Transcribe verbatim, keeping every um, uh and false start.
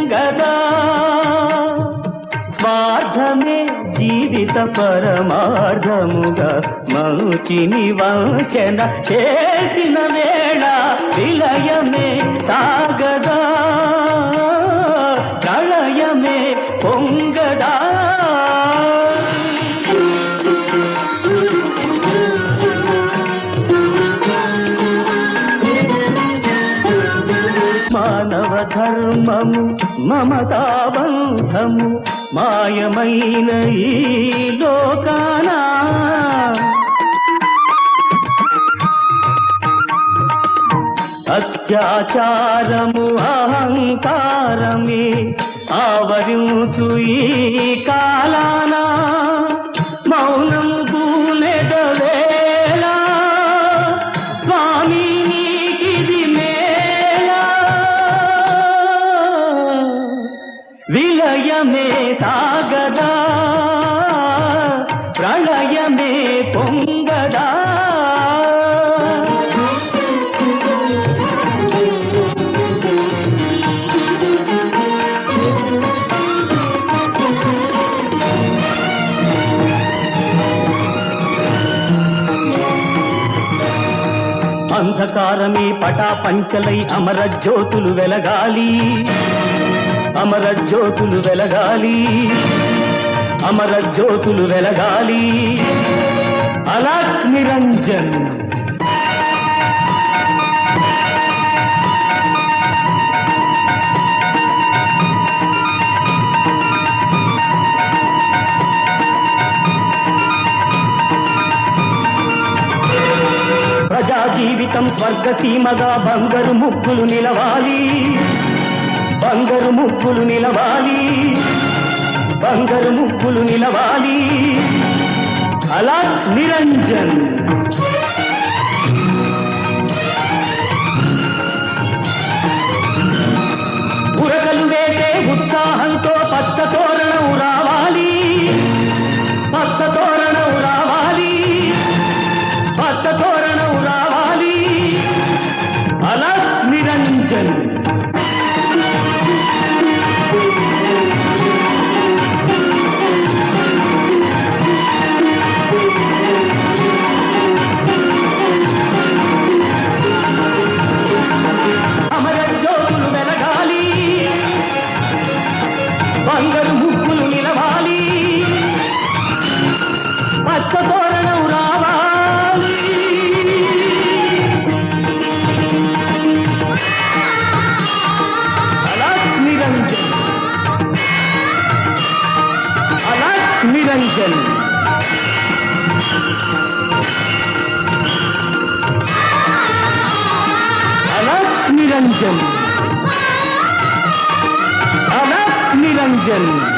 పొంగదా స్వార్థమే జీవిత పరమార్థముగా మౌచిని వంచన చేసిన వేళ విలయమే సాగదా ప్రళయమే పొంగదా మానవ ధర్మము మమతాబంధము మాయమైన ఈ లోకాన అత్యాచారము అహంకారమే ఆవరించు ఈ కాలాన మౌనము గూనెదవేళ స్వామి నీకిది మేళ విలయమే సాగదా ప్రళయమే పొంగదా అంధకారమే పటాపంచలై అమర జ్యోతులు వెలగాలి అమర జ్యోతులు వెలగాలి అమర జ్యోతులు వెలగాలి అలాక్ నిరంజన్ ప్రజా జీవితం స్వర్గసీమగా బంగారు ముగ్గులు నిలవాలి బంగారు ముగ్గులు నిలవాలి బంగారు ముగ్గులు నిలవాలి అలాక్ నిరంజన్ ఉరకలు వేసే ఉత్సాహంతో పచ్చ తోరణం రావాలి పచ్చ తోరణం రావాలి పచ్చ తోరణం రావాలి అలాక్ నిరంజన్ బంగారు ముగ్గులు నిలవాలి పచ్చ తోరణం రావాలి అలాక్ నిరంజన్ అలాక్ నిరంజన్ అలాక్ నిరంజన్ అలాక్ నిరంజన్